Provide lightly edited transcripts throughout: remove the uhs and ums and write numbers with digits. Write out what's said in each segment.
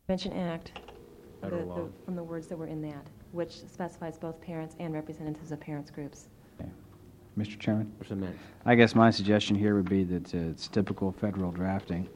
Prevention Act, Federal law. from the words that were in that, which specifies both parents and representatives of parents groups. Okay. Mr. Chairman? What's the minute? I guess my suggestion here would be that it's typical federal drafting.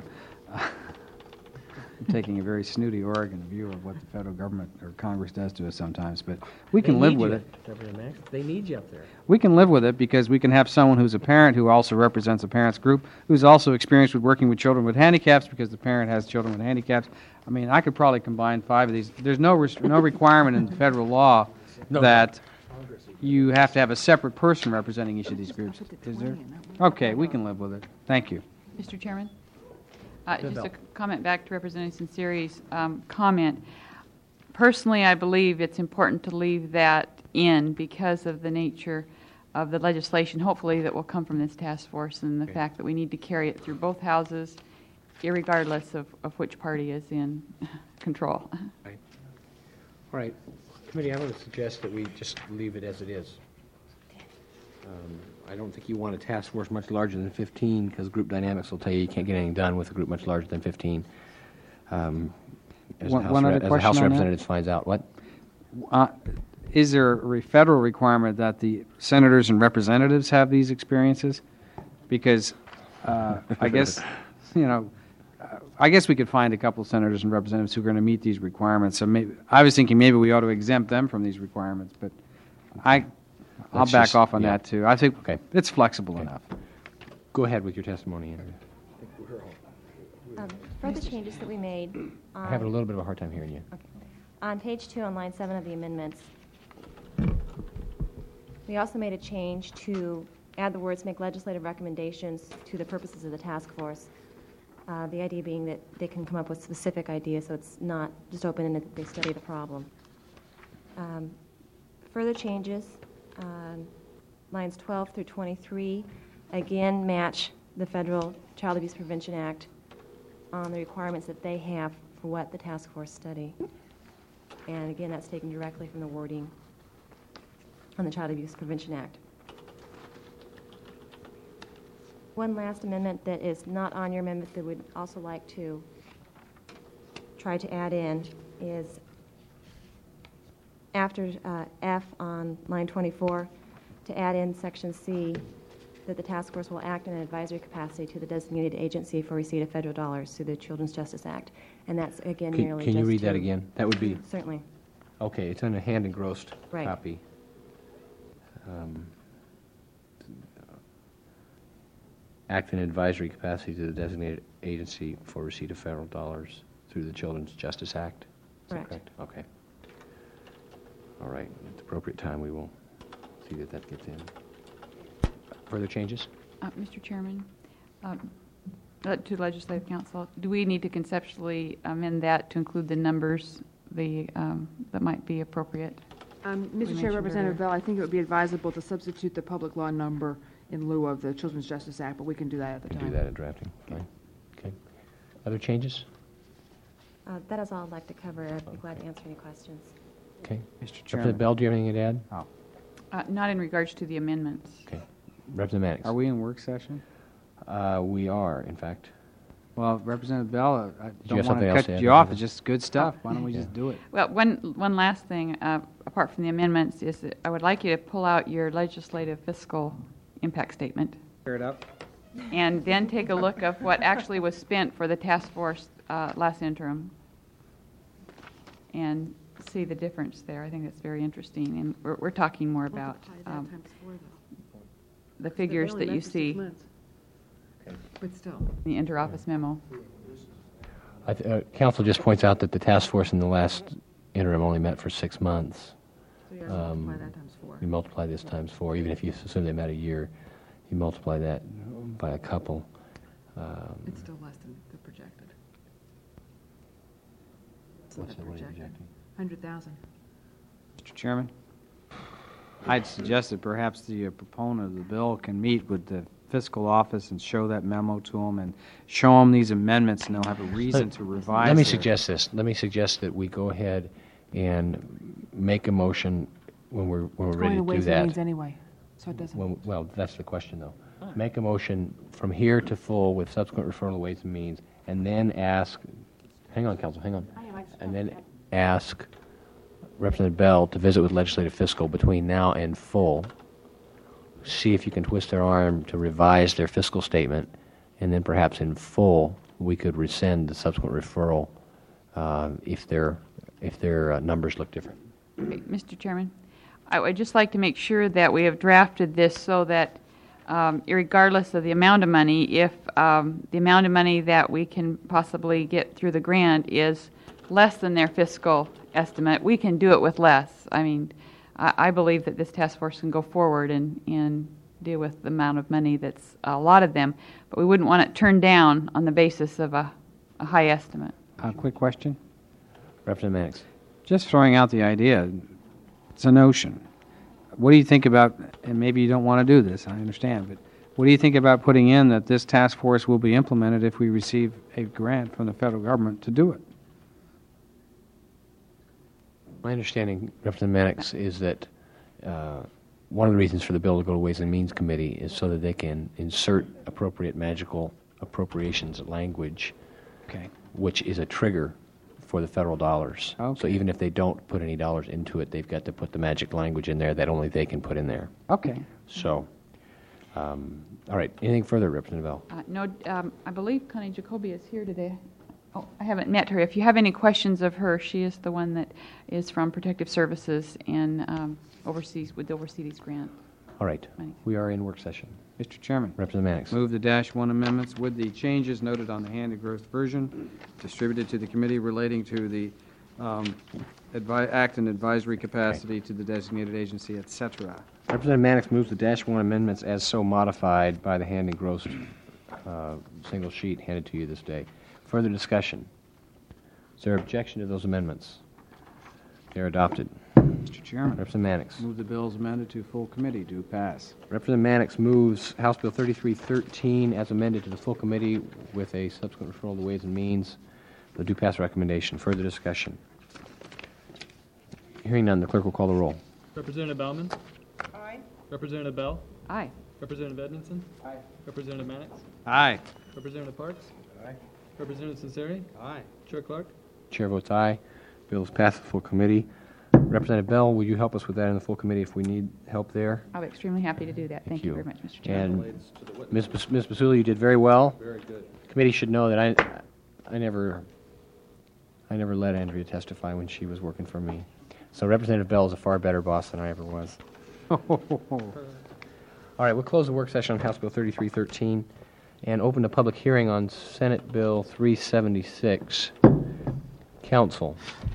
I'm taking a very snooty Oregon view of what the federal government or Congress does to us sometimes, but we can live with it. They need you up there. We can live with it because we can have someone who's a parent who also represents a parents group, who's also experienced with working with children with handicaps because the parent has children with handicaps. I mean, I could probably combine 5 of these. There's no requirement in the federal law that you have to have a separate person representing each of these groups. Is there? Okay, we can live with it. Thank you. Mr. Chairman? Just a comment back to Representative Sinceri's comment. Personally, I believe it's important to leave that in because of the nature of the legislation, hopefully, that will come from this task force and the fact that we need to carry it through both houses, irregardless of which party is in control. Right. All right. Committee, I would suggest that we just leave it as it is. I don't think you want a task force much larger than 15 because group dynamics will tell you can't get anything done with a group much larger than 15. As the House Representatives finds out. What? Is there a federal requirement that the senators and representatives have these experiences? Because I guess, I guess we could find a couple of senators and representatives who are going to meet these requirements. So I was thinking maybe we ought to exempt them from these requirements, but I'll back off on that too. I think it's flexible enough. Go ahead with your testimony, Andrea. Further changes that we made. I'm having a little bit of a hard time hearing you. Okay. On page 2 on line 7 of the amendments, we also made a change to add the words "make legislative recommendations to the purposes of the task force." The idea being that they can come up with specific ideas, so it's not just open-ended that they study the problem. Further changes, lines 12 through 23, again match the Federal Child Abuse Prevention Act on the requirements that they have for what the task force study. And again, that's taken directly from the wording on the Child Abuse Prevention Act. One last amendment that is not on your amendment that we'd also like to try to add in is after F on line 24, to add in section C, that the task force will act in an advisory capacity to the designated agency for receipt of federal dollars through the Children's Justice Act. And that's, again, merely Can you just read that to- again? That would be... Certainly. Okay, it's in a hand-engrossed Right. copy. Act in advisory capacity to the designated agency for receipt of federal dollars through the Children's Justice Act. Is that Correct. Okay. All right. At the appropriate time, we will see that that gets in. Further changes? Mr. Chairman, to Legislative Council, do we need to conceptually amend that to include the numbers that might be appropriate? Mr. Chair, mentioned Representative Bell, I think it would be advisable to substitute the public law number in lieu of the Children's Justice Act, but we can do that at the We time. can do that in drafting. Fine. Okay. Other changes? That is all I'd like to cover. I'd be glad to answer any questions. Okay. Mr. Chairman. Representative Bell, do you have anything to add? Not in regards to the amendments. Okay. Representative Mannix. Are we in work session? We are, in fact. Well, Representative Bell, I you don't have want something to else to cut add, you off. Representative? It's just good stuff. Why don't we just do it? Well, one last thing, apart from the amendments, is that I would like you to pull out your legislative fiscal impact statement Clear it up. and then take a look of what actually was spent for the task force last interim and see the difference there. I think that's very interesting. And we're talking more about the figures that you see in But still. the interoffice memo. Council just points out that the task force in the last interim only met for 6 months. So you gotta multiply that times 4. You multiply this times 4, even if you assume they met a year, you multiply that by a couple. It's still less than the projected. So What's the that, what are you projected, projecting? 100,000. Mr. Chairman, I'd suggest that perhaps the proponent of the bill can meet with the fiscal office and show that memo to them and show them these amendments, and they'll have a reason to revise. Let me their- suggest this. Let me suggest that we go ahead and make a motion when we're It's ready going to to do Ways and Means that. anyway, so it doesn't. Well, that's the question, though. Make a motion from here to full with subsequent referral to Ways and Means, and then hang on, Council, hang on. And then ask Representative Bell to visit with Legislative Fiscal between now and full. See if you can twist their arm to revise their fiscal statement, and then perhaps in full we could rescind the subsequent referral if their numbers look different. Okay, Mr. Chairman, I would just like to make sure that we have drafted this so that regardless of the amount of money, if the amount of money that we can possibly get through the grant is less than their fiscal estimate, we can do it with less. I mean, I believe that this task force can go forward and deal with the amount of money that's allotted them, but we wouldn't want it turned down on the basis of a high estimate. Quick question. Representative Mannix. Just throwing out the idea. It's a notion. What do you think about, and maybe you don't want to do this, I understand, but what do you think about putting in that this task force will be implemented if we receive a grant from the federal government to do it? My understanding, Representative Mannix, is that one of the reasons for the bill to go to Ways and Means Committee is so that they can insert appropriate magical appropriations language, Okay. which is a trigger for the federal dollars. Okay. So even if they don't put any dollars into it, they've got to put the magic language in there that only they can put in there. Okay. So, all right. Anything further, Representative Bell? No, I believe Connie Jacoby is here today. Oh, I haven't met her. If you have any questions of her, she is the one that is from Protective Services and would oversee these grants. All right. We are in work session. Mr. Chairman. Representative Mannix. Move the -1 amendments with the changes noted on the hand-engrossed version, distributed to the committee relating to the act in advisory capacity to the designated agency, etc. Representative Mannix moves the -1 amendments as so modified by the hand-engrossed single sheet handed to you this day. Further discussion? Is there objection to those amendments? They are adopted. Mr. Chairman. Representative Mannix. Move the bills amended to full committee. Do pass. Representative Mannix moves House Bill 3313 as amended to the full committee with a subsequent referral to Ways and Means. The do pass recommendation. Further discussion? Hearing none, the clerk will call the roll. Representative Baumann? Aye. Representative Bell? Aye. Representative Edmondson? Aye. Representative Mannix? Aye. Representative Parks? Aye. Representative Censeri? Aye. Chair Clark? Chair votes aye. Bill is passed the full committee. Representative Bell, will you help us with that in the full committee if we need help there? I'll be extremely happy to do that. Thank you very much, Mr. Chairman. And Ms. Basula, you did very well. Very good. The committee should know that I never let Andrea testify when she was working for me. So Representative Bell is a far better boss than I ever was. All right, we'll close the work session on House Bill 3313 and open a public hearing on Senate Bill 376. Council.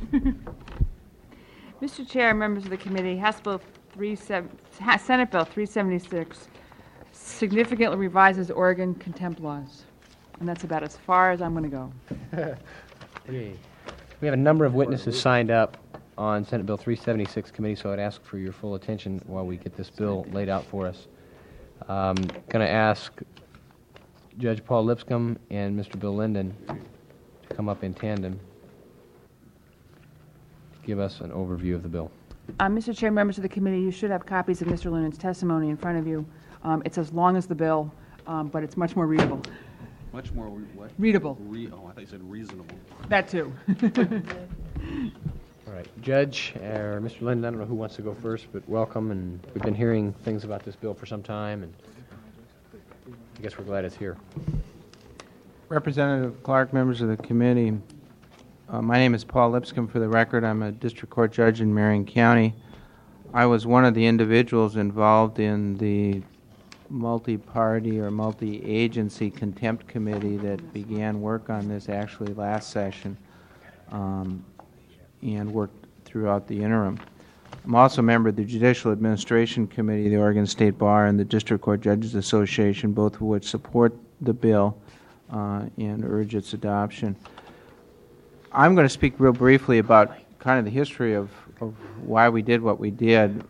Mr. Chair, members of the committee, Senate Bill 376 significantly revises Oregon contempt laws. And that's about as far as I'm going to go. We have a number of witnesses signed up on Senate Bill 376 committee, so I'd ask for your full attention while we get this bill laid out for us. Going to ask Judge Paul Lipscomb and Mr. Bill Linden to come up in tandem to give us an overview of the bill. Mr. Chair, members of the committee, you should have copies of Mr. Linden's testimony in front of you. It's as long as the bill, but it's much more readable. Much more what? Readable. Oh, I thought you said reasonable. That too. All right, Judge, or Mr. Linden, I don't know who wants to go first, but welcome, and we've been hearing things about this bill for some time, and I guess we're glad it's here. Representative Clark, members of the committee, my name is Paul Lipscomb. For the record, I'm a district court judge in Marion County. I was one of the individuals involved in the multi-party or multi-agency contempt committee that began work on this actually last session and worked throughout the interim. I'm also a member of the Judicial Administration Committee, the Oregon State Bar, and the District Court Judges Association, both of which support the bill and urge its adoption. I'm going to speak real briefly about kind of the history of why we did what we did.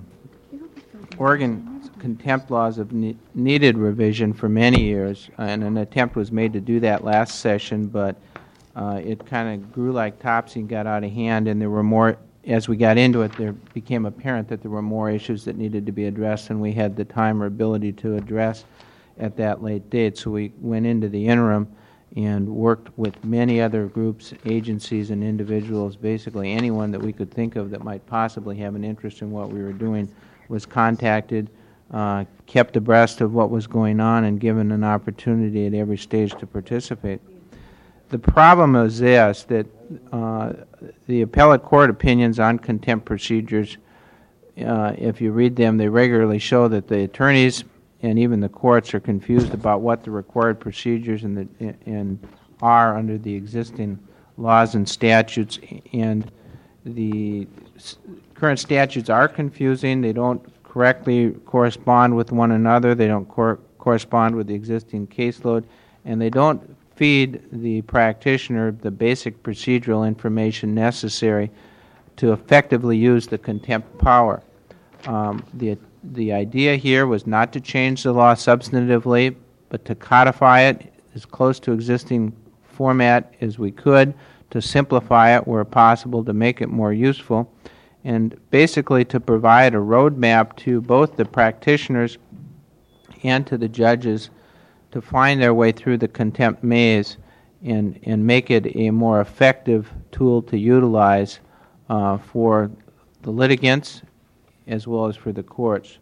Oregon contempt laws have needed revision for many years, and an attempt was made to do that last session, but it kind of grew like topsy and got out of hand, and there were more, as we got into it, there became apparent that there were more issues that needed to be addressed than we had the time or ability to address at that late date. So we went into the interim and worked with many other groups, agencies, and individuals. Basically, anyone that we could think of that might possibly have an interest in what we were doing was contacted, kept abreast of what was going on, and given an opportunity at every stage to participate. The problem is this, that the appellate court opinions on contempt procedures, if you read them, they regularly show that the attorneys and even the courts are confused about what the required procedures are under the existing laws and statutes, and the current statutes are confusing. They don't correctly correspond with one another. They don't correspond with the existing caseload, and they don't feed the practitioner the basic procedural information necessary to effectively use the contempt power. The idea here was not to change the law substantively, but to codify it as close to existing format as we could, to simplify it where possible, to make it more useful, and basically to provide a roadmap to both the practitioners and to the judges to find their way through the contempt maze and make it a more effective tool to utilize for the litigants as well as for the courts.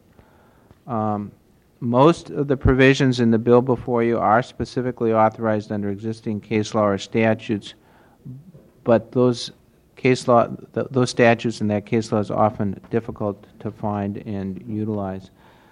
Most of the provisions in the bill before you are specifically authorized under existing case law or statutes, but those statutes and that case law is often difficult to find and utilize.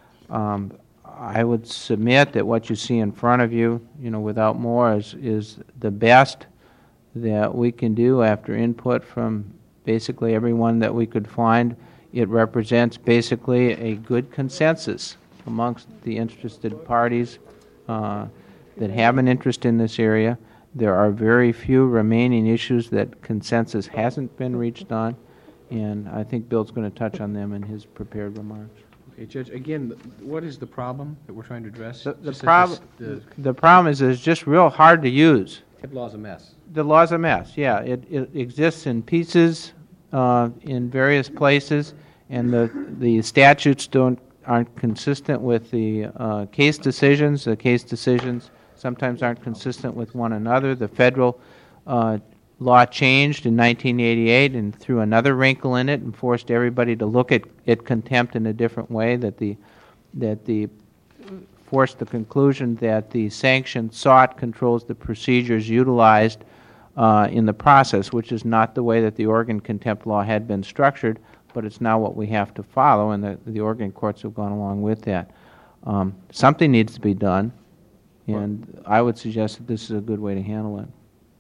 I would submit that what you see in front of you, without more, is the best that we can do after input from basically everyone that we could find. It represents basically a good consensus amongst the interested parties that have an interest in this area. There are very few remaining issues that consensus hasn't been reached on, and I think Bill's going to touch on them in his prepared remarks. Okay, Judge, again, what is the problem that we're trying to address? The problem is it's just real hard to use. The law's a mess. The law's a mess, yeah. It exists in pieces in various places, and the statutes aren't consistent with the case decisions. The case decisions sometimes aren't consistent with one another. The federal law changed in 1988 and threw another wrinkle in it and forced everybody to look at contempt in a different way, that forced the conclusion that the sanction sought controls the procedures utilized in the process, which is not the way that the Oregon contempt law had been structured, but it's now what we have to follow, and the Oregon courts have gone along with that. Something needs to be done, and I would suggest that this is a good way to handle it.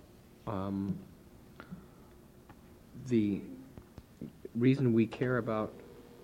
The reason we care about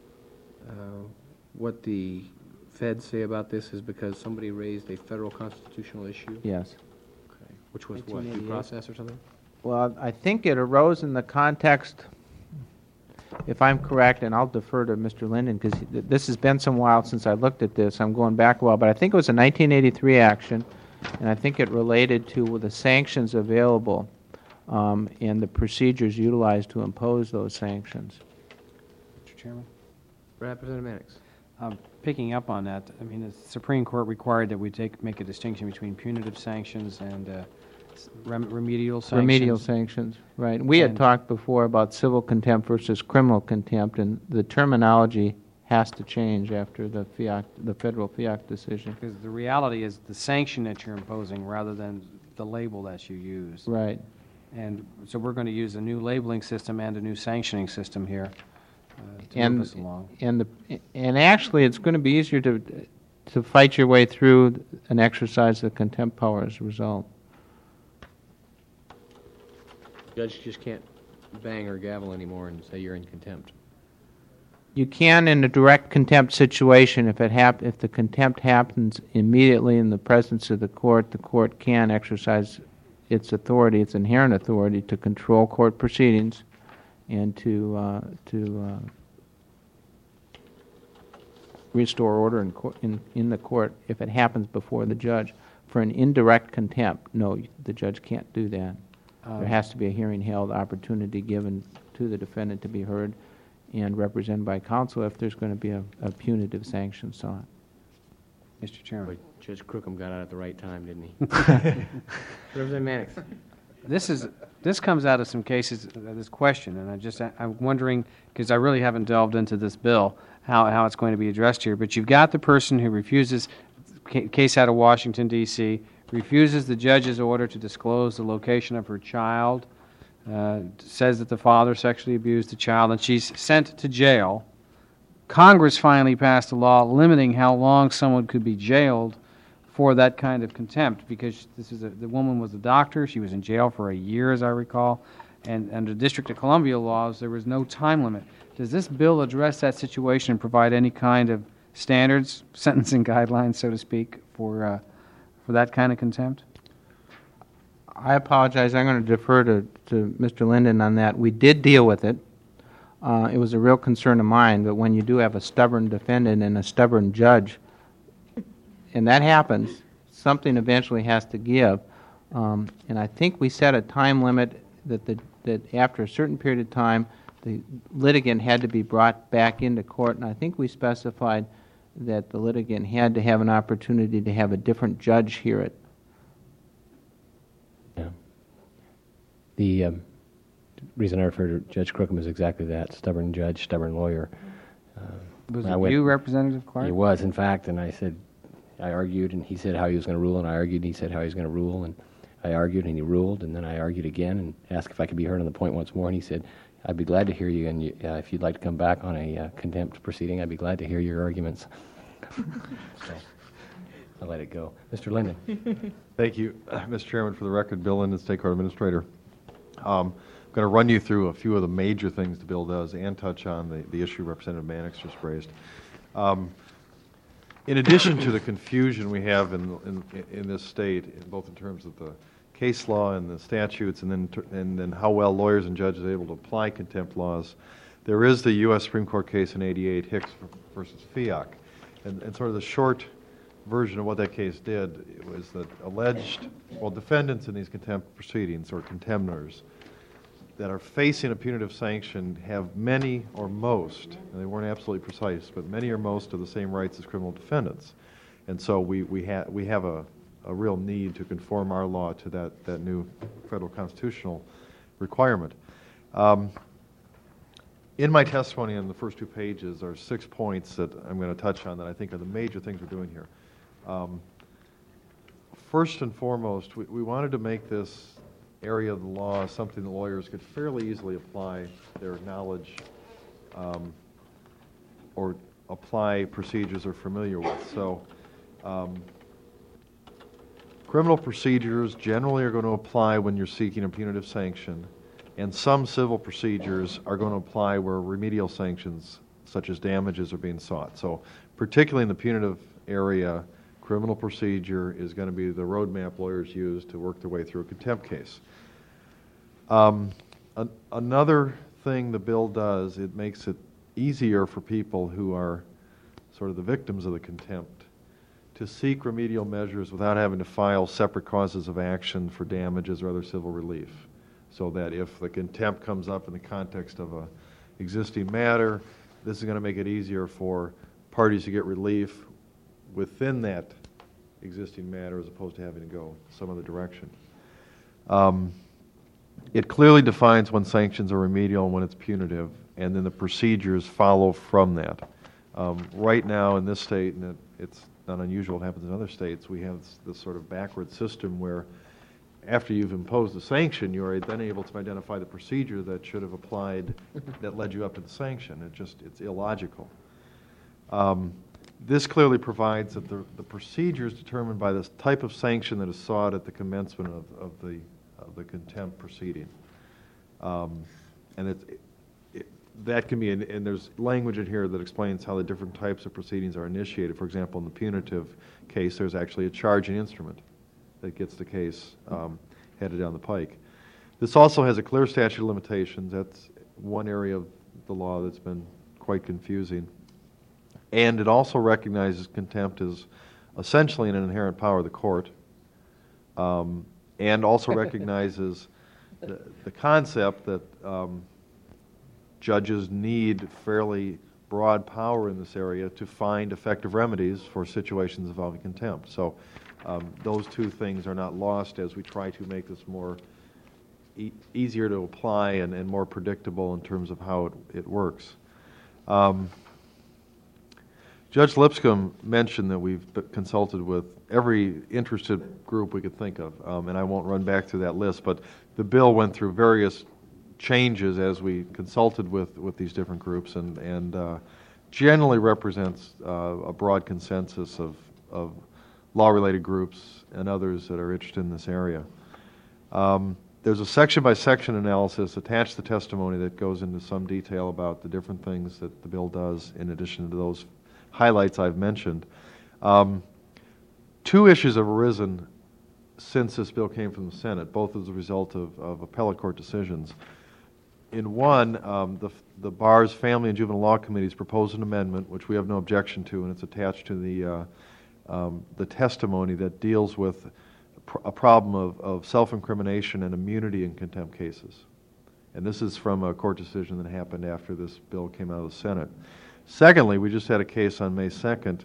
what the feds say about this is because somebody raised a federal constitutional issue? Yes. Okay. Which was what, due process or something? Well, I think it arose in the context, if I'm correct, and I'll defer to Mr. Linden, because this has been some while since I looked at this. I'm going back a while, but I think it was a 1983 action, and I think it related to the sanctions available and the procedures utilized to impose those sanctions. Mr. Chairman? Representative Mannix. Picking up on that, I mean, the Supreme Court required that we make a distinction between punitive sanctions and remedial sanctions. Remedial sanctions, right. We had talked before about civil contempt versus criminal contempt, and the terminology has to change after the federal FIAC decision. Because the reality is the sanction that you're imposing rather than the label that you use. Right. And so we're going to use a new labeling system and a new sanctioning system here to move us along. And actually, it's going to be easier to fight your way through an exercise of contempt power as a result. Judge just can't bang or gavel anymore and say you're in contempt. You can in a direct contempt situation. If the contempt happens immediately in the presence of the court can exercise its authority, its inherent authority, to control court proceedings and to restore order in the court if it happens before the judge. For an indirect contempt, no, the judge can't do that. There has to be a hearing held, opportunity given to the defendant to be heard and represented by counsel if there's going to be a punitive sanction sought. Mr. Chairman. Judge Crookham got out at the right time, didn't he? Representative Mannix. This comes out of some cases, this question, and I'm wondering, because I really haven't delved into this bill, how it's going to be addressed here. But you've got the person who refuses, case out of Washington, D.C., refuses the judge's order to disclose the location of her child, says that the father sexually abused the child, and she's sent to jail. Congress finally passed a law limiting how long someone could be jailed for that kind of contempt, because the woman was a doctor. She was in jail for a year, as I recall, and under District of Columbia laws, there was no time limit. Does this bill address that situation and provide any kind of standards, sentencing guidelines, so to speak, for that kind of contempt? I apologize. I'm going to defer to Mr. Linden on that. We did deal with it. It was a real concern of mine, but when you do have a stubborn defendant and a stubborn judge, and that happens, something eventually has to give. And I think we set a time limit that after a certain period of time, the litigant had to be brought back into court, and I think we specified that the litigant had to have an opportunity to have a different judge hear it. Yeah. The reason I refer to Judge Crookham is exactly that, stubborn judge, stubborn lawyer. Was it you, Representative Clark? He was, in fact, and I argued, and he said how he was going to rule, and I argued, and he said how he was going to rule, and I argued, and he ruled, and then I argued again and asked if I could be heard on the point once more, and he said, I'd be glad to hear you, and if you'd like to come back on a contempt proceeding, I'd be glad to hear your arguments. So, I'll let it go. Mr. Linden. Thank you, Mr. Chairman. For the record, Bill Linden, State Court Administrator. I'm going to run you through a few of the major things the bill does and touch on the issue Representative Mannix just raised. In addition to the confusion we have in this state, both in terms of the case law and the statutes, and then how well lawyers and judges are able to apply contempt laws, there is the U.S. Supreme Court case in '88, Hicks versus FIAC, and sort of the short version of what that case did, it was that defendants in these contempt proceedings, or contemnors, that are facing a punitive sanction have many or most, and they weren't absolutely precise, but many or most of the same rights as criminal defendants. And so we have a real need to conform our law to that new federal constitutional requirement. In my testimony on the first 2 pages are 6 points that I'm going to touch on that I think are the major things we're doing here. First and foremost, we wanted to make this area of the law something that lawyers could fairly easily apply their knowledge or apply procedures they're familiar with. So criminal procedures generally are going to apply when you're seeking a punitive sanction, and some civil procedures are going to apply where remedial sanctions such as damages are being sought. So particularly in the punitive area, criminal procedure is going to be the roadmap lawyers use to work their way through a contempt case. Another thing the bill does, it makes it easier for people who are sort of the victims of the contempt to seek remedial measures without having to file separate causes of action for damages or other civil relief. So that if the contempt comes up in the context of an existing matter, this is going to make it easier for parties to get relief within that existing matter as opposed to having to go some other direction. It clearly defines when sanctions are remedial and when it's punitive, and then the procedures follow from that. Right now in this state, and it's not unusual, it happens in other states, we have this sort of backward system where after you've imposed the sanction, you are then able to identify the procedure that should have applied that led you up to the sanction. It's illogical. This clearly provides that the procedure is determined by this type of sanction that is sought at the commencement of the contempt proceeding. And that can be, and there's language in here that explains how the different types of proceedings are initiated. For example, in the punitive case, there's actually a charging instrument that gets the case headed down the pike. This also has a clear statute of limitations. That's one area of the law that's been quite confusing. And it also recognizes contempt as essentially an inherent power of the court, and also recognizes the concept that judges need fairly broad power in this area to find effective remedies for situations involving contempt. So those two things are not lost as we try to make this more easier to apply and more predictable in terms of how it works. Judge Lipscomb mentioned that we've consulted with every interested group we could think of, and I won't run back through that list, but the bill went through various changes as we consulted with these different groups and generally represents a broad consensus of law-related groups and others that are interested in this area. There's a section-by-section analysis attached to the testimony that goes into some detail about the different things that the bill does in addition to those highlights I've mentioned. Two issues have arisen since this bill came from the Senate, both as a result of appellate court decisions. In one, the Bar's Family and Juvenile Law Committees proposed an amendment, which we have no objection to, and it's attached to the testimony that deals with a problem of self-incrimination and immunity in contempt cases. And this is from a court decision that happened after this bill came out of the Senate. Secondly, we just had a case on May 2nd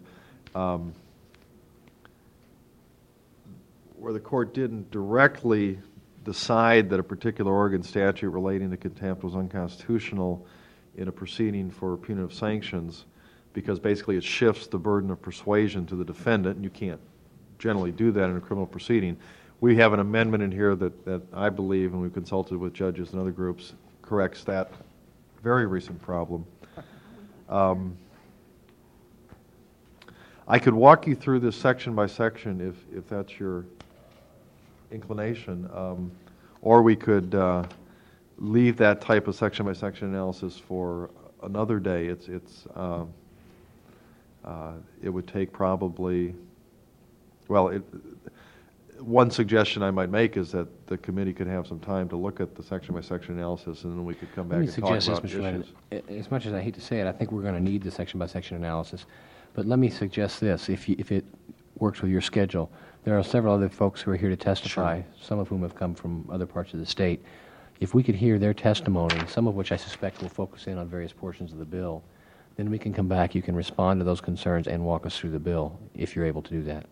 where the court didn't directly decide that a particular Oregon statute relating to contempt was unconstitutional in a proceeding for punitive sanctions, because basically it shifts the burden of persuasion to the defendant, and you can't generally do that in a criminal proceeding. We have an amendment in here that I believe, and we've consulted with judges and other groups, corrects that very recent problem. I could walk you through this section by section if that's your inclination, or we could leave that type of section by section analysis for another day. It would take probably, one suggestion I might make is that the committee could have some time to look at the section by section analysis, and then we could come back and talk about issues. As much as I hate to say it, I think we're going to need the section by section analysis. But let me suggest this: if it works with your schedule, there are several other folks who are here to testify, some of whom have come from other parts of the state. If we could hear their testimony, some of which I suspect will focus in on various portions of the bill, then we can come back, you can respond to those concerns and walk us through the bill, if you're able to do that.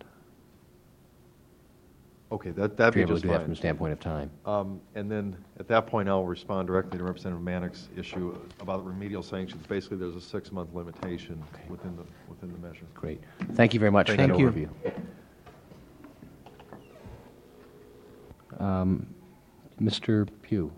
Okay, that'd If be you're able just to do that fine. from the standpoint of time. And then at that point, I'll respond directly to Representative Mannix' issue about remedial sanctions. Basically, there's a 6-month limitation within the measure. Great. Thank you very much for that Thank you. overview. Mr. Pugh.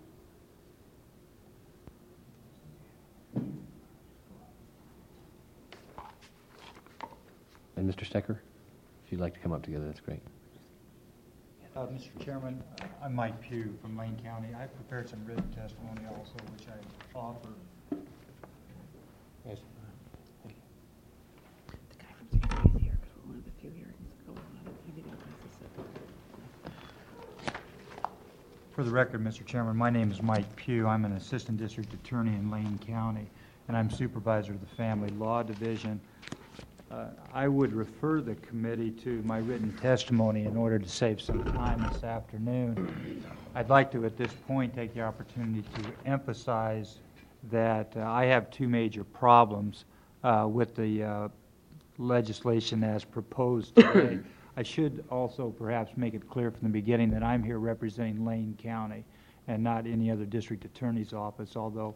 And Mr. Stecker, if you'd like to come up together, that's great. Mr. Chairman, I'm Mike Pugh from Lane County. I prepared some written testimony also, which I offered. The guy from Security's here, because we're one of the few hearings going on. He didn't For the record, Mr. Chairman, my name is Mike Pugh. I'm an assistant district attorney in Lane County, and I'm supervisor of the Family Law Division. I would refer the committee to my written testimony in order to save some time this afternoon. I'd like to, at this point, take the opportunity to emphasize that I have two major problems with the legislation as proposed today. I should also perhaps make it clear from the beginning that I'm here representing Lane County and not any other district attorney's office, although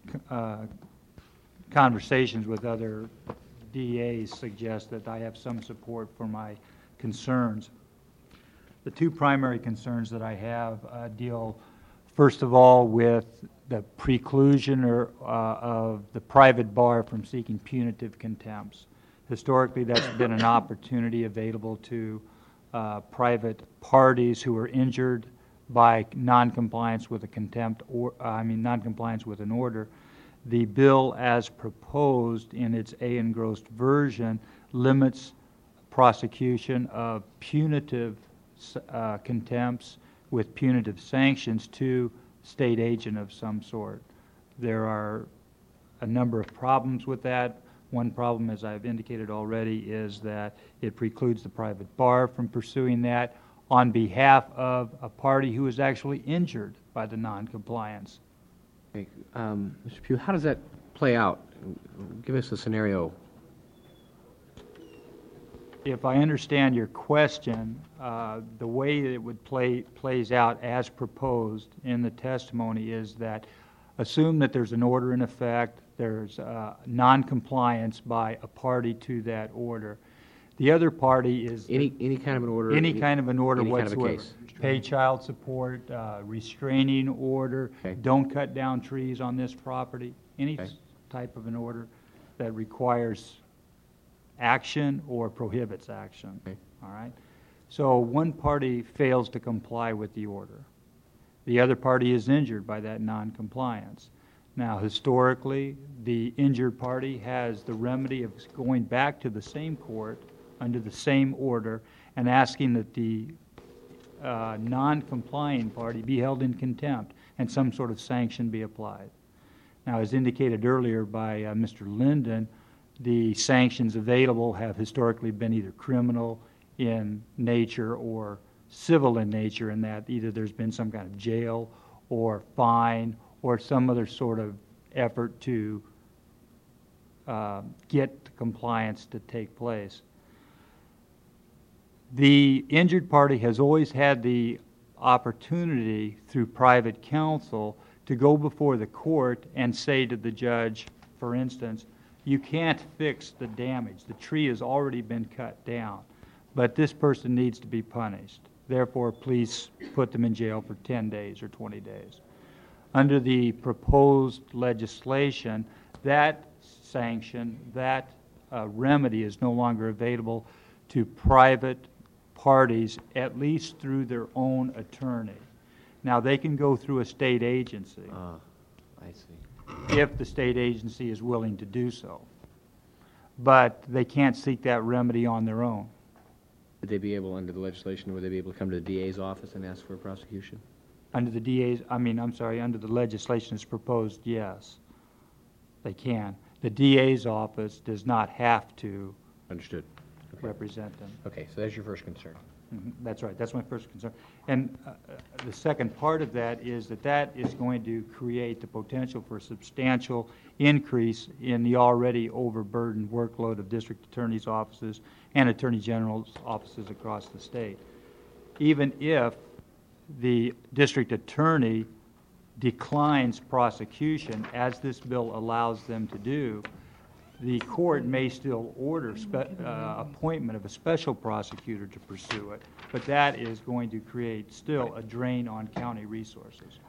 conversations with other DAs suggest that I have some support for my concerns. The two primary concerns that I have deal, first of all, with the preclusion of the private bar from seeking punitive contempts. Historically, that's been an opportunity available to private parties who are injured by noncompliance with a contempt or noncompliance with an order. The bill, as proposed in its engrossed version, limits prosecution of punitive contempts with punitive sanctions to state agent of some sort. There are a number of problems with that. One problem, as I've indicated already, is that it precludes the private bar from pursuing that on behalf of a party who is actually injured by the noncompliance. Okay. Mr. Pugh, how does that play out? give us a scenario. If I understand your question, the way that it would plays out as proposed in the testimony is that assume that there's an order in effect, there's non-compliance by a party to that order. The other party is Any kind of an order? any kind of an order any kind of a whatsoever. case. Pay child support, restraining order, Okay. don't cut down trees on this property, any Okay. type of an order that requires action or prohibits action. Okay. All right? So one party fails to comply with the order. The other party is injured by that noncompliance. Now, historically, the injured party has the remedy of going back to the same court under the same order and asking that the non-complying party be held in contempt and some sort of sanction be applied. Now, as indicated earlier by Mr. Linden, the sanctions available have historically been either criminal in nature or civil in nature, in that either there's been some kind of jail or fine or some other sort of effort to get the compliance to take place. The injured party has always had the opportunity through private counsel to go before the court and say to the judge, for instance, you can't fix the damage. The tree has already been cut down, but this person needs to be punished. Therefore, please put them in jail for 10 days or 20 days. Under the proposed legislation, that sanction, that remedy is no longer available to private parties, at least through their own attorney. Now, they can go through a state agency I see. if the state agency is willing to do so, but they can't seek that remedy on their own. Would they be able, under the legislation, would they be able to come to the DA's office and ask for a prosecution? Under the DA's, under the legislation as proposed, yes, they can. The DA's office does not have to Understood. represent them. Okay, so that's your first concern. That's right, that's my first concern. And the second part of that is that is going to create the potential for a substantial increase in the already overburdened workload of district attorneys' offices and attorney general's offices across the state. Even if the district attorney declines prosecution, as this bill allows them to do, the court may still order appointment of a special prosecutor to pursue it, but that is going to create still a drain on county resources.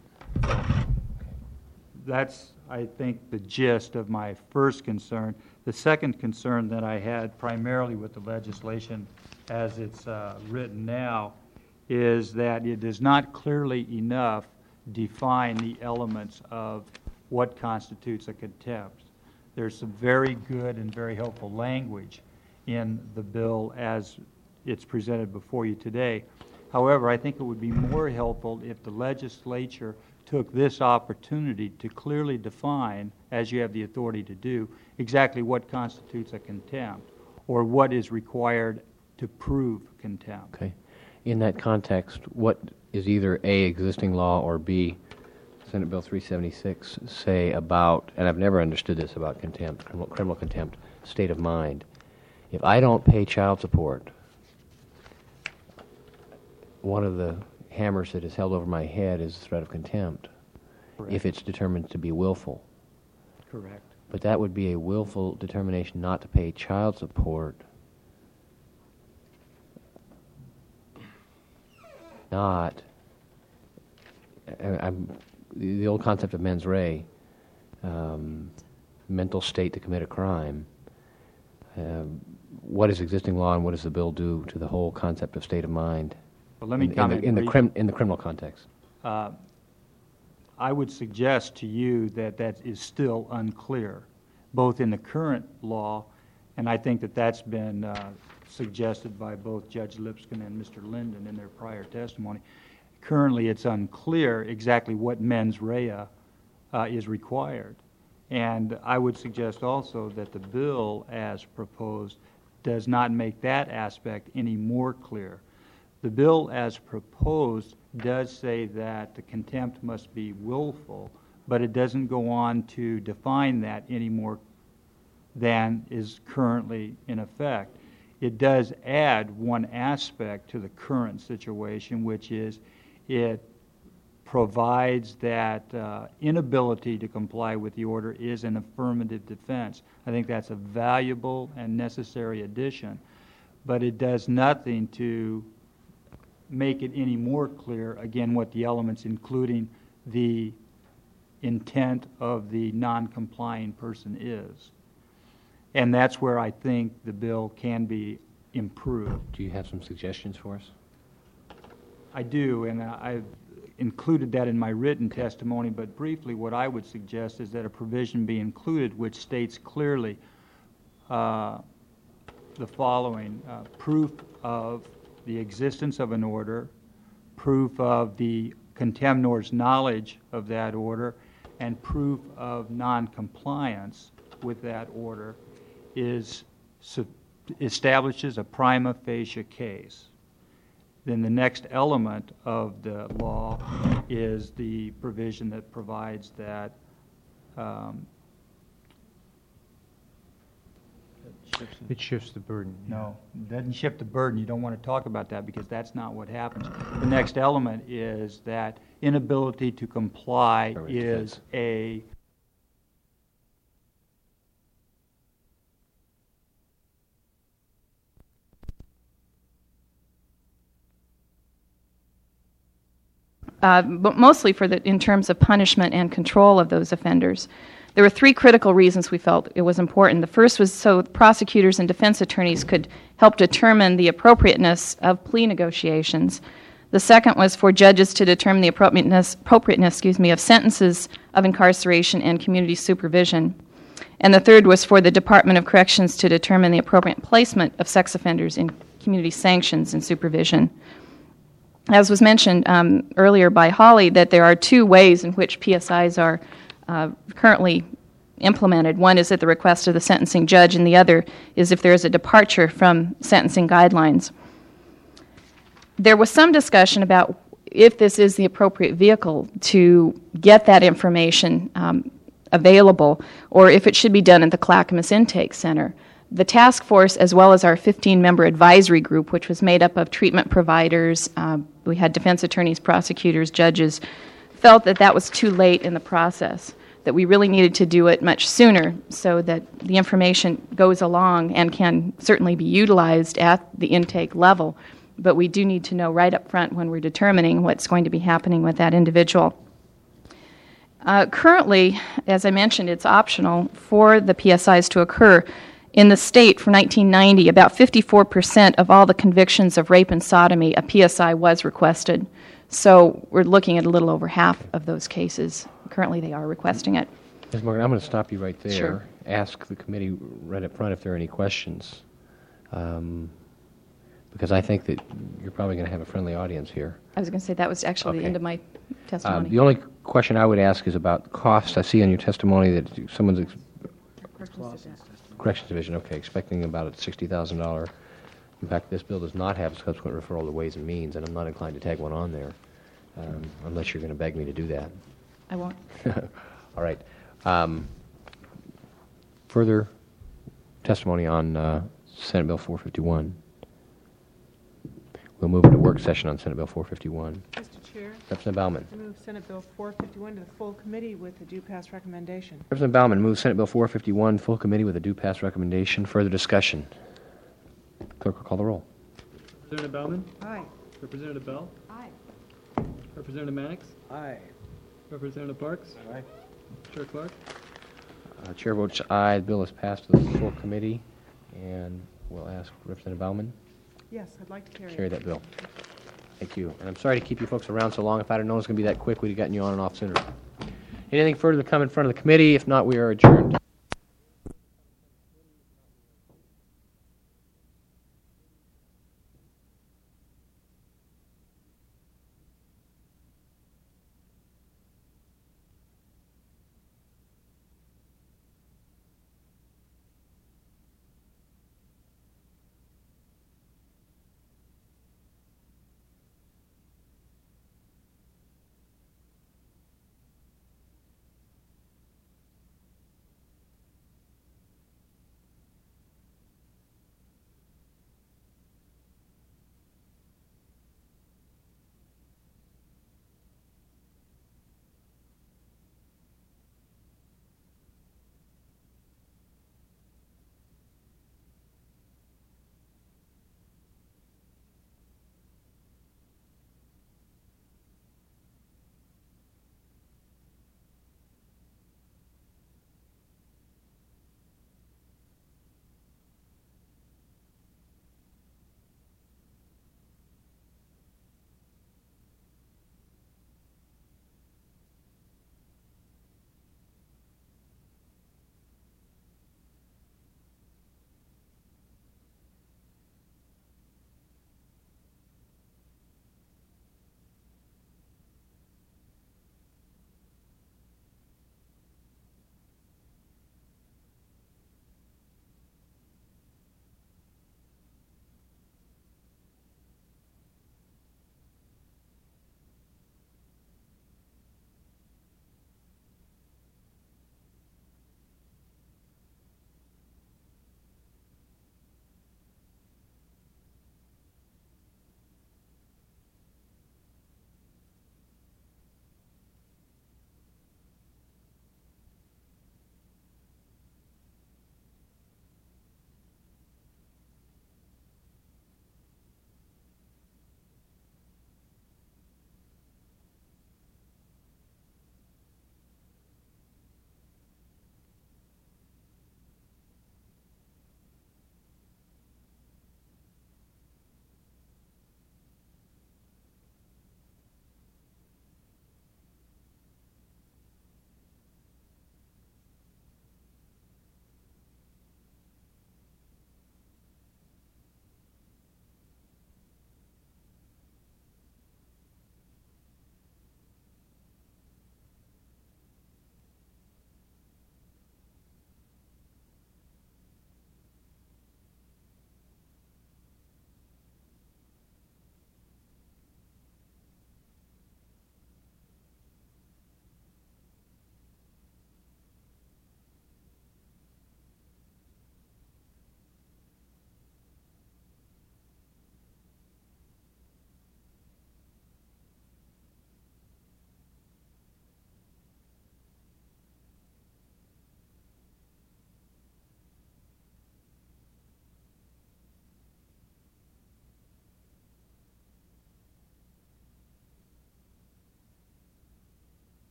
That's, I think, the gist of my first concern. The second concern that I had, primarily with the legislation as it's written now, is that it does not clearly enough define the elements of what constitutes a contempt. There's some very good and very helpful language in the bill as it's presented before you today. However, I think it would be more helpful if the legislature took this opportunity to clearly define, as you have the authority to do, exactly what constitutes a contempt or what is required to prove contempt. Okay. In that context, what is either A, existing law, or B, Senate Bill 376 say about, and I've never understood this about contempt, criminal contempt, state of mind. If I don't pay child support, one of the hammers that is held over my head is the threat of contempt, Correct. if it's determined to be willful. Correct. But that would be a willful determination not to pay child support, not, the old concept of mens rea, mental state to commit a crime. What is existing law and what does the bill do to the whole concept of state of mind? Well, let me in comment the briefly. in the criminal context? I would suggest to you that that is still unclear, both in the current law, and I think that that's been suggested by both Judge Lipscomb and Mr. Linden in their prior testimony. Currently, it's unclear exactly what mens rea is required. And I would suggest also that the bill, as proposed, does not make that aspect any more clear. The bill, as proposed, does say that the contempt must be willful, but it doesn't go on to define that any more than is currently in effect. It does add one aspect to the current situation, which is it provides that inability to comply with the order is an affirmative defense. I think that's a valuable and necessary addition, but it does nothing to make it any more clear, again, what the elements, including the intent of the non-complying person is. And that's where I think the bill can be improved. Do you have some suggestions for us? I do, and I've included that in my written testimony, but briefly what I would suggest is that a provision be included which states clearly the following: proof of the existence of an order, proof of the contemnor's knowledge of that order, and proof of non-compliance with that order establishes a prima facie case. Then the next element of the law is the provision that provides that It shifts the burden. no, it doesn't shift the burden. You don't want to talk about that because that's not what happens. The next element is that inability to comply is a but mostly in terms of punishment and control of those offenders. There were three critical reasons we felt it was important. The first was so prosecutors and defense attorneys could help determine the appropriateness of plea negotiations. The second was for judges to determine the appropriateness of sentences of incarceration and community supervision. And the third was for the Department of Corrections to determine the appropriate placement of sex offenders in community sanctions and supervision. As was mentioned earlier by Holly, that there are two ways in which PSIs are currently implemented. One is at the request of the sentencing judge, and the other is if there is a departure from sentencing guidelines. There was some discussion about if this is the appropriate vehicle to get that information available, or if it should be done at the Clackamas Intake Center. The task force, as well as our 15-member advisory group, which was made up of treatment providers, we had defense attorneys, prosecutors, judges, felt that that was too late in the process, that we really needed to do it much sooner so that the information goes along and can certainly be utilized at the intake level. But we do need to know right up front when we're determining what's going to be happening with that individual. Currently, as I mentioned, it's optional for the PSIs to occur. In the state for 1990, about 54% of all the convictions of rape and sodomy, a PSI was requested. So we're looking at a little over half of those cases. Currently, they are requesting it. Ms. Morgan, I'm going to stop you right there. Sure. Ask the committee right up front if there are any questions, because I think that you're probably going to have a friendly audience here. I was going to say that was actually the end of my testimony. The only question I would ask is about cost. I see on your testimony that someone's Corrections Division, okay, expecting about a $60,000. In fact, this bill does not have a subsequent referral to Ways and Means, and I'm not inclined to tag one on there, unless you're going to beg me to do that. I won't. All right. Further testimony on Senate Bill 451. We'll move into work session on Senate Bill 451. Mr. Chair, Representative Baumann. I move Senate Bill 451 to the full committee with a due pass recommendation. Representative Baumann moves Senate Bill 451, full committee with a due pass recommendation. Further discussion. Clerk will call the roll. Representative Baumann? Aye. Representative Bell? Aye. Representative Mannix? Aye. Representative Parks? Aye. Chair Clark? Chair votes aye. The bill is passed to the full committee, and we'll ask Representative Baumann Yes, I'd like to to carry carry it. that bill. Thank you. And I'm sorry to keep you folks around so long. If I'd have known it was going to be that quick, we'd have gotten you on and off sooner. Anything further to come in front of the committee? If not, we are adjourned.